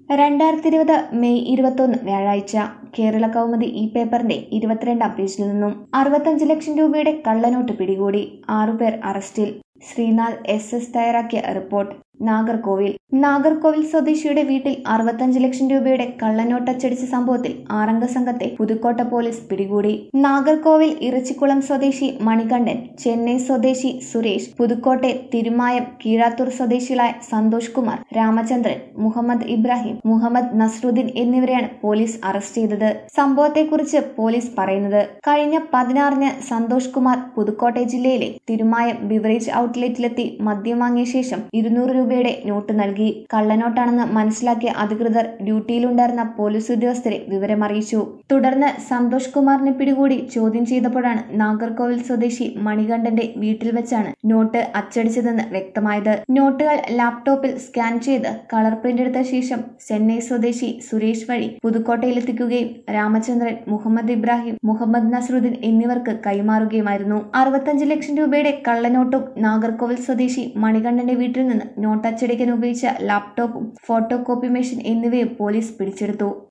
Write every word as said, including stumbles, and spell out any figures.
രണ്ടായിരത്തി ഇരുപത് മെയ് ഇരുപത്തൊന്ന് വ്യാഴാഴ്ച കേരള കൗമുദി ഈ പേപ്പറിന്റെ ഇരുപത്തിരണ്ടാം പേജിൽ നിന്നും അറുപത്തഞ്ച് ലക്ഷം രൂപയുടെ കള്ളനോട്ട് പിടികൂടി ആറുപേർ അറസ്റ്റിൽ. ശ്രീനാഥ് എസ് എസ് തയ്യാറാക്കിയ റിപ്പോർട്ട്. നാഗർകോവിൽ നാഗർകോവിൽ സ്വദേശിയുടെ വീട്ടിൽ അറുപത്തഞ്ച് ലക്ഷം രൂപയുടെ കള്ളനോട്ട് അച്ചടിച്ച സംഭവത്തിൽ ആറംഗ സംഘത്തെ പുതുക്കോട്ട പോലീസ് പിടികൂടി. നാഗർകോവിൽ ഇറച്ചിക്കുളം സ്വദേശി മണികണ്ഠൻ, ചെന്നൈ സ്വദേശി സുരേഷ്, പുതുക്കോട്ടെ തിരുമായം കീഴാത്തൂർ സ്വദേശികളായ സന്തോഷ് കുമാർ, രാമചന്ദ്രൻ, മുഹമ്മദ് ഇബ്രാഹിം, മുഹമ്മദ് നസ്രുദ്ദീൻ എന്നിവരെയാണ് പോലീസ് അറസ്റ്റ് ചെയ്തത്. സംഭവത്തെക്കുറിച്ച് പോലീസ് പറയുന്നത്, കഴിഞ്ഞ പതിനാറിന് സന്തോഷ് കുമാർ പുതുക്കോട്ടെ ജില്ലയിലെ തിരുമായം ബിവറേജ് ഔട്ട്ലെറ്റിലെത്തി മദ്യം വാങ്ങിയ ശേഷം ഇരുന്നൂറ് രൂപയുടെ നോട്ട് നൽകി. കള്ളനോട്ടാണെന്ന് മനസ്സിലാക്കിയ അധികൃതർ ഡ്യൂട്ടിയിലുണ്ടായിരുന്ന പോലീസ് ഉദ്യോഗസ്ഥരെ വിവരമറിയിച്ചു. തുടർന്ന് സന്തോഷ് കുമാറിനെ പിടികൂടി ചോദ്യം ചെയ്തപ്പോഴാണ് നാഗർകോവിൽ സ്വദേശി മണികണ്ഠന്റെ വീട്ടിൽ വെച്ചാണ് നോട്ട് അച്ചടിച്ചതെന്ന് വ്യക്തമായത്. നോട്ടുകൾ ലാപ്ടോപ്പിൽ സ്കാൻ ചെയ്ത് കളർ പ്രിന്റ് എടുത്ത ശേഷം ചെന്നൈ സ്വദേശി സുരേഷ് വഴി പുതുക്കോട്ടയിലെത്തിക്കുകയും രാമചന്ദ്രൻ, മുഹമ്മദ് ഇബ്രാഹിം, മുഹമ്മദ് നസ്രുദ്ദീൻ എന്നിവർക്ക് കൈമാറുകയുമായിരുന്നു. അറുപത്തഞ്ച് ലക്ഷം രൂപയുടെ കള്ളനോട്ടും നാഗർകോവിൽ സ്വദേശി മണികണ്ഠന്റെ വീട്ടിൽ നിന്ന് നോട്ട് അച്ചടിക്കാൻ ഉപയോഗിച്ച ലാപ്ടോപ്പും ഫോട്ടോ കോപ്പി മെഷീൻ എന്നിവയും പോലീസ് പിടിച്ചെടുത്തു.